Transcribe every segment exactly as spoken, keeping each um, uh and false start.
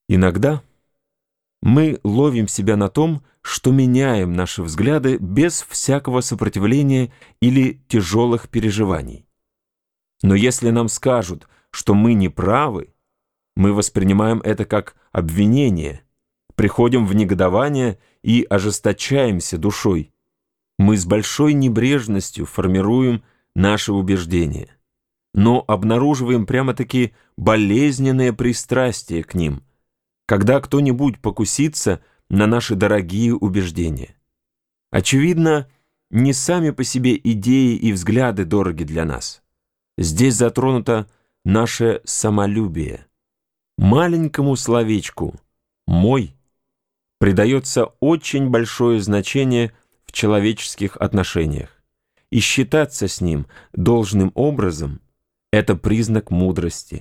Иногда мы ловим себя на том, что меняем наши взгляды без всякого сопротивления или тяжелых переживаний. Но если нам скажут, что мы не правы, мы воспринимаем это как обвинение, приходим в негодование и ожесточаемся душой. Мы с большой небрежностью формируем наши убеждения, но обнаруживаем прямо-таки болезненное пристрастие к ним, когда кто-нибудь покусится на наши дорогие убеждения. Очевидно, не сами по себе идеи и взгляды дороги для нас. Здесь затронуто наше самолюбие. Маленькому словечку «мой» придается очень большое значение в человеческих отношениях, и считаться с ним должным образом – это признак мудрости.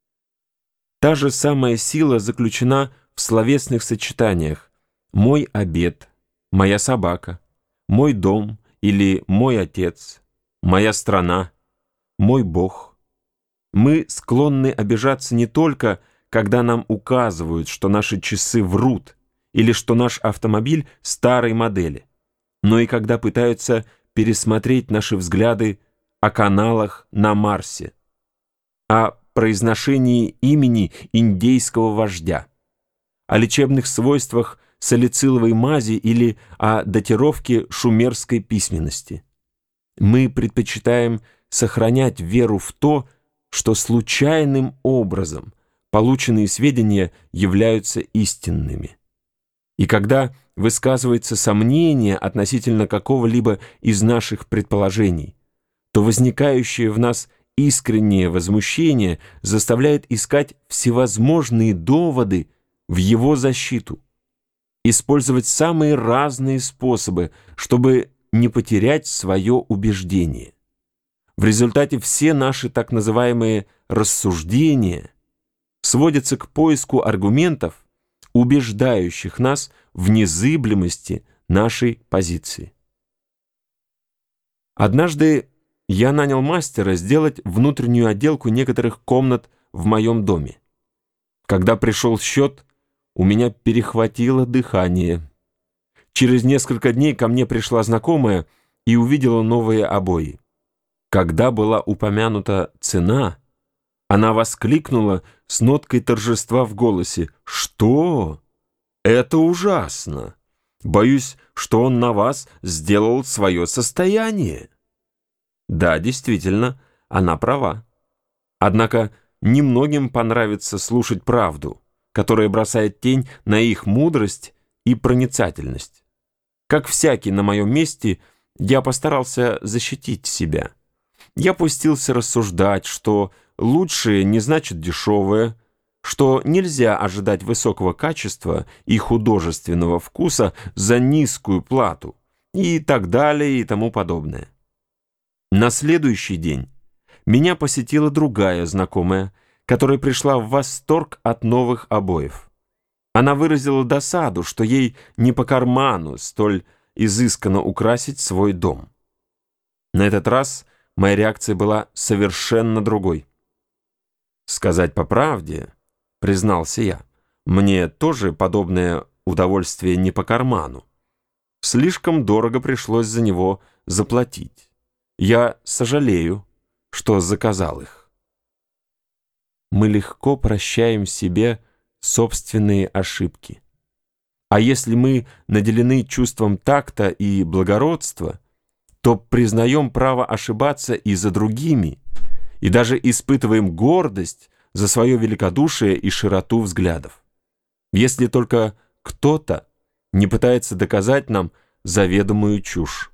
Та же самая сила заключена в словесных сочетаниях «мой обед», «моя собака», «мой дом» или «мой отец», «моя страна», «мой Бог». Мы склонны обижаться не только, когда нам указывают, что наши часы врут или что наш автомобиль старой модели, но и когда пытаются пересмотреть наши взгляды о каналах на Марсе, о произношении имени индейского вождя, о лечебных свойствах салициловой мази или о датировке шумерской письменности. Мы предпочитаем сохранять веру в то, что случайным образом полученные сведения являются истинными. И когда высказывается сомнение относительно какого-либо из наших предположений, то возникающее в нас искреннее возмущение заставляет искать всевозможные доводы в его защиту, использовать самые разные способы, чтобы не потерять свое убеждение. В результате все наши так называемые рассуждения сводятся к поиску аргументов, убеждающих нас в незыблемости нашей позиции. Однажды я нанял мастера сделать внутреннюю отделку некоторых комнат в моем доме. Когда пришел счет, у меня перехватило дыхание. Через несколько дней ко мне пришла знакомая и увидела новые обои. Когда была упомянута цена, она воскликнула с ноткой торжества в голосе: «Что? Это ужасно! Боюсь, что он на вас сделал свое состояние». Да, действительно, она права. Однако немногим понравится слушать правду, которая бросает тень на их мудрость и проницательность. Как всякий на моем месте, я постарался защитить себя. Я пустился рассуждать, что лучшее не значит дешевое, что нельзя ожидать высокого качества и художественного вкуса за низкую плату, и так далее и тому подобное. На следующий день меня посетила другая знакомая, которая пришла в восторг от новых обоев. Она выразила досаду, что ей не по карману столь изысканно украсить свой дом. На этот раз моя реакция была совершенно другой. «Сказать по правде, — признался я, — мне тоже подобное удовольствие не по карману. Слишком дорого пришлось за него заплатить. Я сожалею, что заказал их». Мы легко прощаем себе собственные ошибки. А если мы наделены чувством такта и благородства, то признаем право ошибаться и за другими, и даже испытываем гордость за свое великодушие и широту взглядов. Если только кто-то не пытается доказать нам заведомую чушь.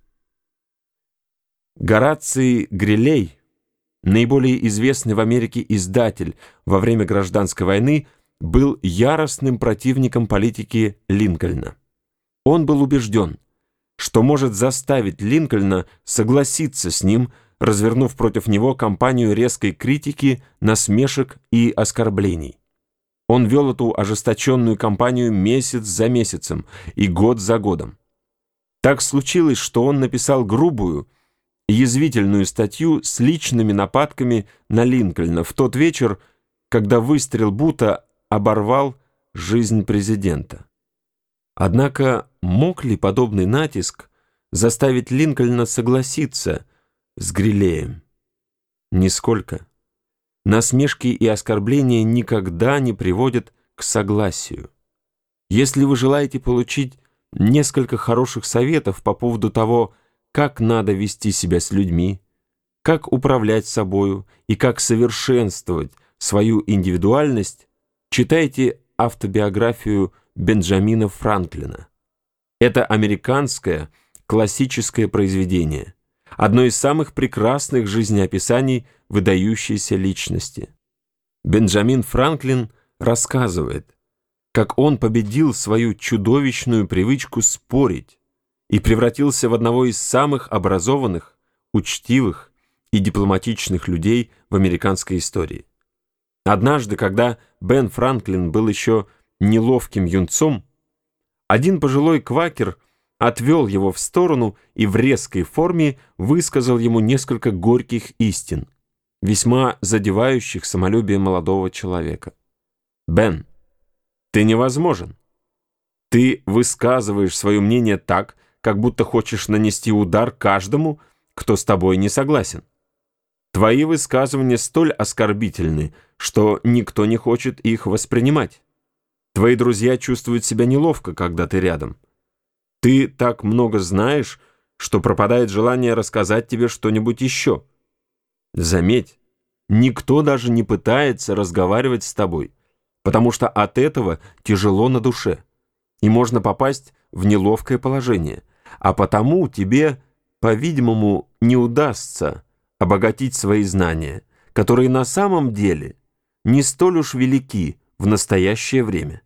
Гораций Грилей, наиболее известный в Америке издатель во время гражданской войны, был яростным противником политики Линкольна. Он был убежден, что может заставить Линкольна согласиться с ним, развернув против него кампанию резкой критики, насмешек и оскорблений. Он вел эту ожесточенную кампанию месяц за месяцем и год за годом. Так случилось, что он написал грубую, язвительную статью с личными нападками на Линкольна в тот вечер, когда выстрел Бута оборвал жизнь президента. Однако мог ли подобный натиск заставить Линкольна согласиться с Грилеем? Нисколько. Насмешки и оскорбления никогда не приводят к согласию. Если вы желаете получить несколько хороших советов по поводу того, как надо вести себя с людьми, как управлять собою и как совершенствовать свою индивидуальность, читайте автобиографию Бенджамина Франклина. Это американское классическое произведение, одно из самых прекрасных жизнеописаний выдающейся личности. Бенджамин Франклин рассказывает, как он победил свою чудовищную привычку спорить и превратился в одного из самых образованных, учтивых и дипломатичных людей в американской истории. Однажды, когда Бен Франклин был еще неловким юнцом, один пожилой квакер отвел его в сторону и в резкой форме высказал ему несколько горьких истин, весьма задевающих самолюбие молодого человека. «Бен, ты невозможен. Ты высказываешь свое мнение так, как будто хочешь нанести удар каждому, кто с тобой не согласен. Твои высказывания столь оскорбительны, что никто не хочет их воспринимать. Твои друзья чувствуют себя неловко, когда ты рядом. Ты так много знаешь, что пропадает желание рассказать тебе что-нибудь еще. Заметь, никто даже не пытается разговаривать с тобой, потому что от этого тяжело на душе, и можно попасть в неловкое положение, а потому тебе, по-видимому, не удастся обогатить свои знания, которые на самом деле не столь уж велики в настоящее время».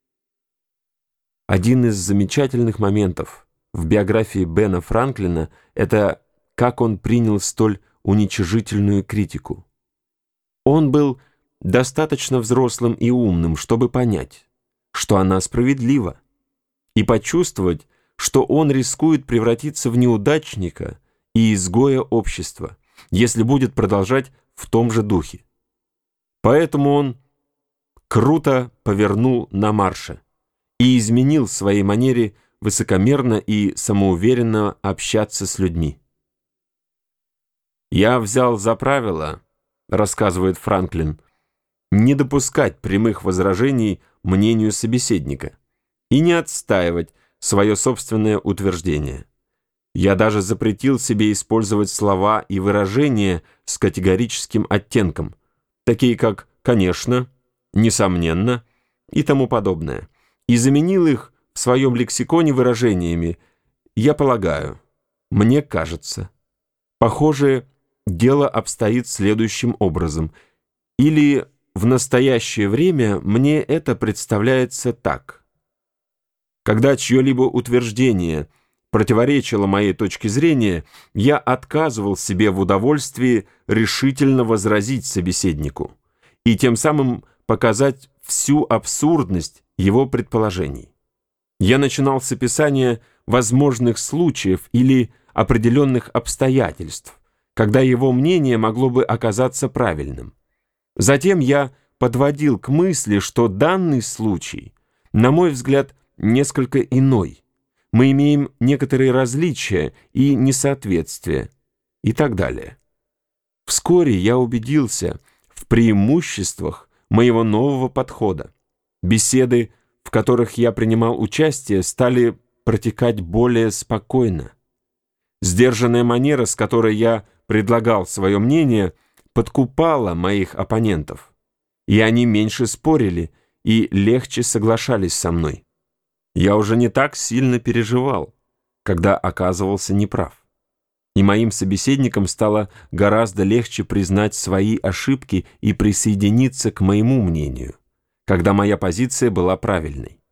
Один из замечательных моментов в биографии Бена Франклина – это как он принял столь уничижительную критику. Он был достаточно взрослым и умным, чтобы понять, что она справедлива, и почувствовать, что он рискует превратиться в неудачника и изгоя общества, если будет продолжать в том же духе. Поэтому он круто повернул на марше и изменил в своей манере высокомерно и самоуверенно общаться с людьми. «Я взял за правило, — рассказывает Франклин, — не допускать прямых возражений мнению собеседника и не отстаивать свое собственное утверждение. Я даже запретил себе использовать слова и выражения с категорическим оттенком, такие как «конечно», «несомненно» и тому подобное, и заменил их в своем лексиконе выражениями «я полагаю», «мне кажется». Похоже, дело обстоит следующим образом, или в настоящее время мне это представляется так. Когда чье-либо утверждение противоречило моей точке зрения, я отказывал себе в удовольствии решительно возразить собеседнику и тем самым показать всю абсурдность его предположений. Я начинал с описания возможных случаев или определенных обстоятельств, когда его мнение могло бы оказаться правильным. Затем я подводил к мысли, что данный случай, на мой взгляд, несколько иной. Мы имеем некоторые различия и несоответствия и так далее. Вскоре я убедился в преимуществах моего нового подхода. Беседы, в которых я принимал участие, стали протекать более спокойно. Сдержанная манера, с которой я предлагал свое мнение, подкупала моих оппонентов, и они меньше спорили и легче соглашались со мной. Я уже не так сильно переживал, когда оказывался неправ, и моим собеседникам стало гораздо легче признать свои ошибки и присоединиться к моему мнению, когда моя позиция была правильной.